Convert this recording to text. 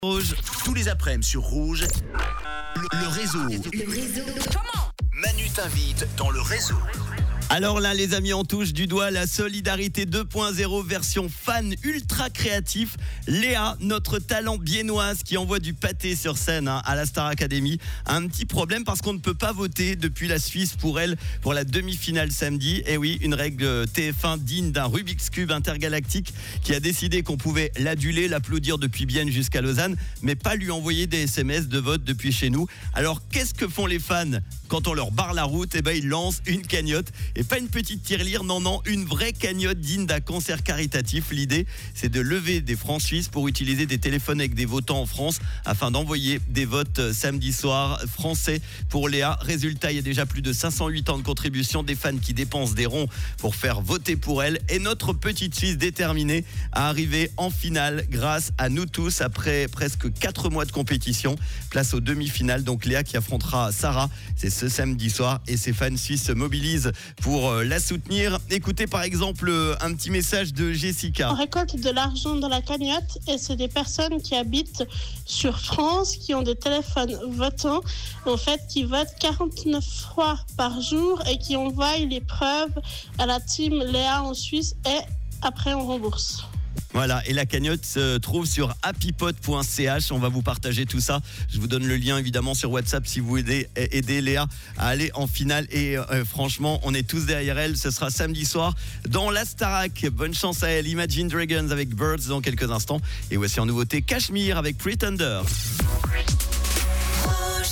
Rouge, tous les après-midi sur Rouge, le réseau. Comment ? Manu t'invite dans le réseau. Alors là, les amis, on touche du doigt la solidarité 2.0 version fan ultra créatif. Léa, notre talent biennoise qui envoie du pâté sur scène à la Star Academy, a un petit problème parce qu'on ne peut pas voter depuis la Suisse pour elle pour la demi-finale samedi. Et oui, une règle TF1 digne d'un Rubik's Cube intergalactique qui a décidé qu'on pouvait l'aduler, l'applaudir depuis Bienne jusqu'à Lausanne, mais pas lui envoyer des SMS de vote depuis chez nous. Alors qu'est-ce que font les fans quand on leur barre la route? Eh ben, ils lancent une cagnotte. Et pas une petite tirelire, non, une vraie cagnotte digne d'un concert caritatif. L'idée, c'est de lever des francs suisses pour utiliser des téléphones avec des votants en France afin d'envoyer des votes samedi soir français pour Léa. Résultat, il y a déjà plus de 508 ans de contribution, des fans qui dépensent des ronds pour faire voter pour elle. Et notre petite Suisse déterminée à arriver en finale grâce à nous tous après presque 4 mois de compétition. Place aux demi-finales. Donc Léa qui affrontera Sarah. C'est ce samedi soir et ses fans suisses se mobilisent pour la soutenir. Écoutez par exemple un petit message de Jessica. On récolte de l'argent dans la cagnotte et c'est des personnes qui habitent sur France, qui ont des téléphones votants, en fait qui votent 49 fois par jour et qui envoient les preuves à la team Léa en Suisse et après on rembourse. Voilà, et la cagnotte se trouve sur happypot.ch. On va vous partager tout ça. Je vous donne le lien évidemment sur WhatsApp si vous aidez Léa à aller en finale. Et franchement, on est tous derrière elle. Ce sera samedi soir dans la Starac. Bonne chance à elle. Imagine Dragons avec Birds dans quelques instants. Et voici en nouveauté Cashmere avec Pretender.